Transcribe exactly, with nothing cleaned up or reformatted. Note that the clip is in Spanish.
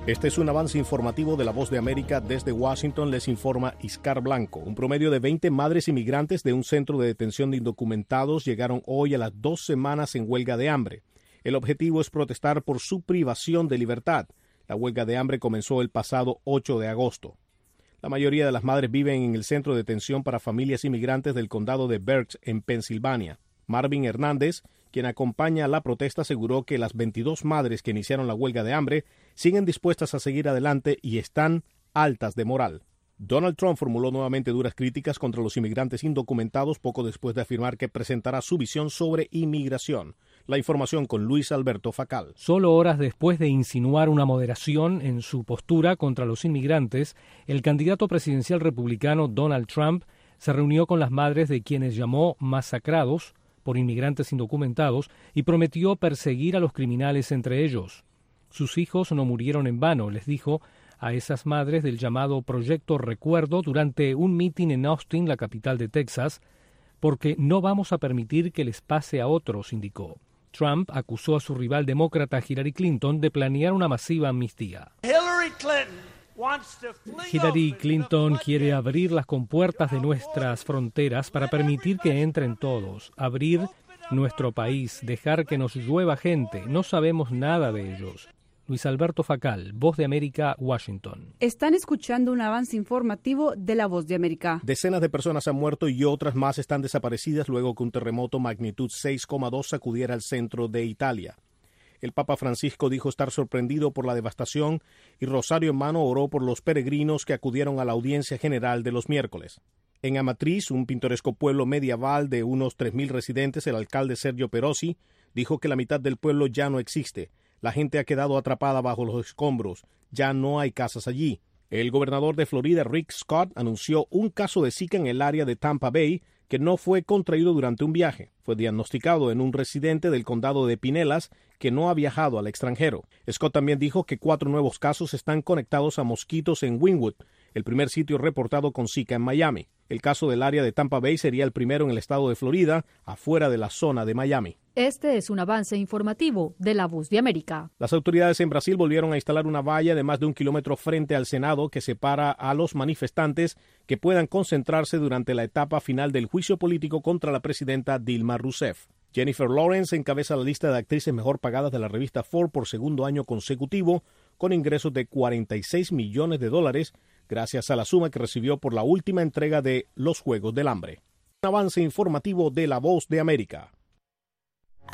Este es un avance informativo de La Voz de América. Desde Washington les informa Iscar Blanco. Un promedio de veinte madres inmigrantes de un centro de detención de indocumentados llegaron hoy a las dos semanas en huelga de hambre. El objetivo es protestar por su privación de libertad. La huelga de hambre comenzó el pasado ocho de agosto. La mayoría de las madres viven en el centro de detención para familias inmigrantes del condado de Berks, en Pensilvania. Marvin Hernández, quien acompaña la protesta, aseguró que las veintidós madres que iniciaron la huelga de hambre siguen dispuestas a seguir adelante y están altas de moral. Donald Trump formuló nuevamente duras críticas contra los inmigrantes indocumentados poco después de afirmar que presentará su visión sobre inmigración. La información con Luis Alberto Facal. Solo horas después de insinuar una moderación en su postura contra los inmigrantes, el candidato presidencial republicano Donald Trump se reunió con las madres de quienes llamó masacrados por inmigrantes indocumentados y prometió perseguir a los criminales entre ellos. Sus hijos no murieron en vano, les dijo a esas madres del llamado Proyecto Recuerdo durante un mitin en Austin, la capital de Texas, porque no vamos a permitir que les pase a otros, indicó. Trump acusó a su rival demócrata Hillary Clinton de planear una masiva amnistía. Hillary Clinton Hillary Clinton quiere abrir las compuertas de nuestras fronteras para permitir que entren todos, abrir nuestro país, dejar que nos llueva gente. No sabemos nada de ellos. Luis Alberto Facal, Voz de América, Washington. Están escuchando un avance informativo de La Voz de América. Decenas de personas han muerto y otras más están desaparecidas luego que un terremoto magnitud seis coma dos sacudiera el centro de Italia. El Papa Francisco dijo estar sorprendido por la devastación y rosario en mano oró por los peregrinos que acudieron a la audiencia general de los miércoles. En Amatriz, un pintoresco pueblo medieval de unos tres mil residentes, el alcalde Sergio Perosi dijo que la mitad del pueblo ya no existe. La gente ha quedado atrapada bajo los escombros. Ya no hay casas allí. El gobernador de Florida, Rick Scott, anunció un caso de Zika en el área de Tampa Bay que no fue contraído durante un viaje. Fue diagnosticado en un residente del condado de Pinellas que no ha viajado al extranjero. Scott también dijo que cuatro nuevos casos están conectados a mosquitos en Wynwood, el primer sitio reportado con Zika en Miami. El caso del área de Tampa Bay sería el primero en el estado de Florida, afuera de la zona de Miami. Este es un avance informativo de La Voz de América. Las autoridades en Brasil volvieron a instalar una valla de más de un kilómetro frente al Senado que separa a los manifestantes que puedan concentrarse durante la etapa final del juicio político contra la presidenta Dilma Rousseff. Jennifer Lawrence encabeza la lista de actrices mejor pagadas de la revista Forbes por segundo año consecutivo, con ingresos de cuarenta y seis millones de dólares, gracias a la suma que recibió por la última entrega de Los Juegos del Hambre. Un avance informativo de La Voz de América.